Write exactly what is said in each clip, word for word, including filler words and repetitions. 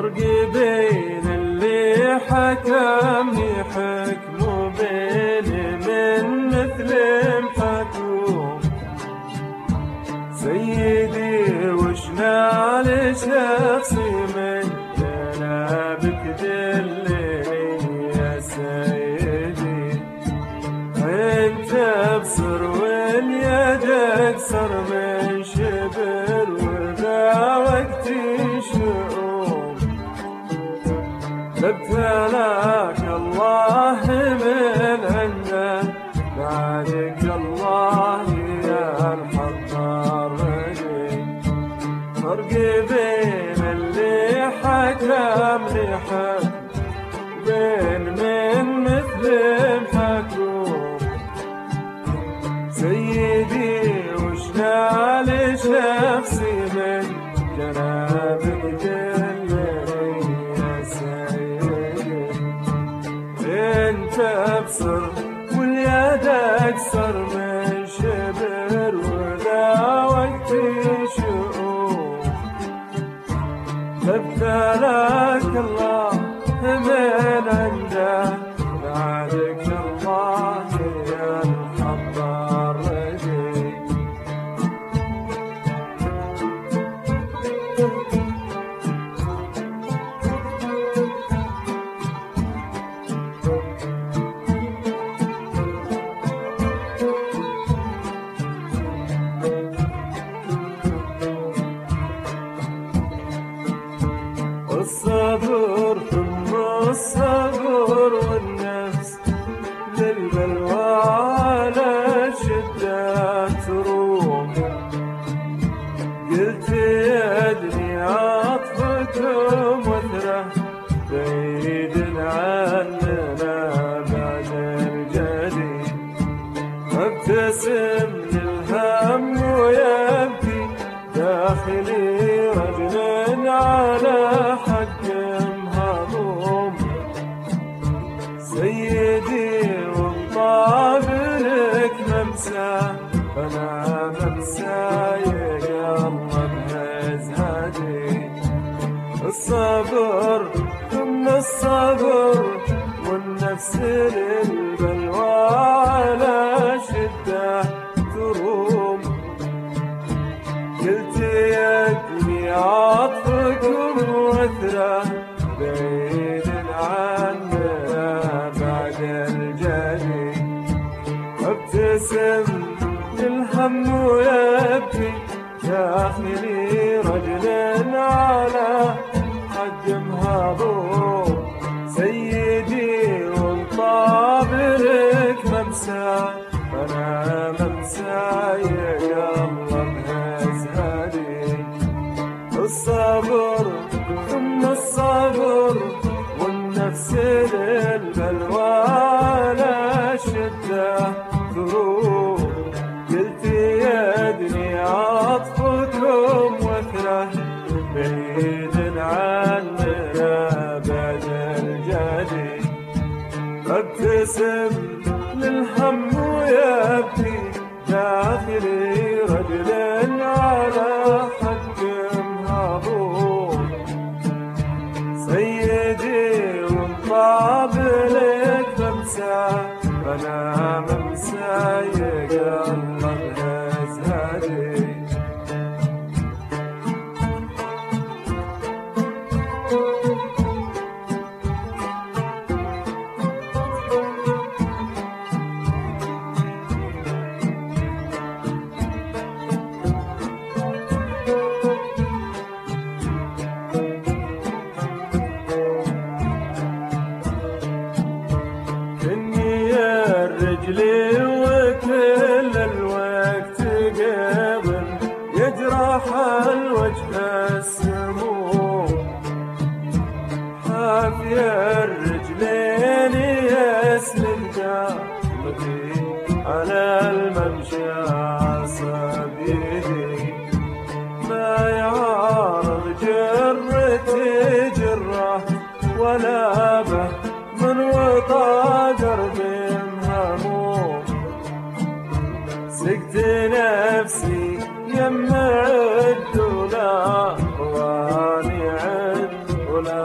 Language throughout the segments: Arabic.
فرق بين اللي حكمني حكم وبين من مثل محكوم. سيدي وش نال شخصي من جنابك دلني يا سيدي. انت ابصر واليد اكثر من شبر وذا وقت شؤوم. ابتلاك الله من عنده بعدك الله يا الحضار رجيك. فرق بين اللي حكمني حكم بين من مثل محكوم. سيدي وش نال شخصي من جنابك دلني يا سيدي. انت ابصر واليد اكثر من شبر وذا وقت شؤوم. ابتلاك الله من عنده بعدك الله يا الحضار رجيك. الصبر ثم الصبر والنفس للبلوى على الشدة تروم. قلت يدني عطفكم وثرة بعيد عننا بعد الجديد. ابتسم للهم ويبكي داخلي رجل على حق مهضوم. سيدي وانطاب لك ممسى فانا ممساي قلب هزهدي. الصبر ثم الصبر والنفس للبلوى على شدة تروم. قلت يدني عطفكم وثرة بعيد عننا بعد الجديد. ابتسم للهم ويبكي داخلي رجل على حق مهضوم. سيدي وانطاب لك ممسى فانا ممساي قلب هزهدي. الصبر ثم الصبر والنفس للبلوى على شدة تروم. قلت يدني عطفكم وثرة بعيد عننا بعد الجديد. ابتسم للهم ويبكي داخلي رجل على حق مهضوم. سيدي وانطاب لك ممسى فانا ممساي قلب هزهدي. رجلي وكل الوقت قبل يجرح الوجه السموم. حافي الرجلين يسلم قلبي على الممشى عصب يدي. ما يعارض جرتي جره ولا به من وطا قربي مهموم. سقت نفسي يم عد ولا واني عد ولا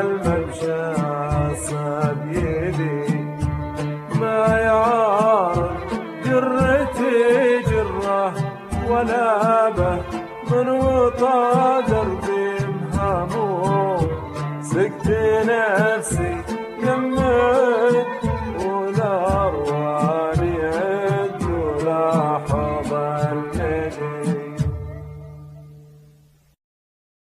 الممشى صاب يدي ما يعارض جرتي جره ولا به من وطى دربي مهموم سقت نفسي يمك ولا رواني يد ولا حضن يدي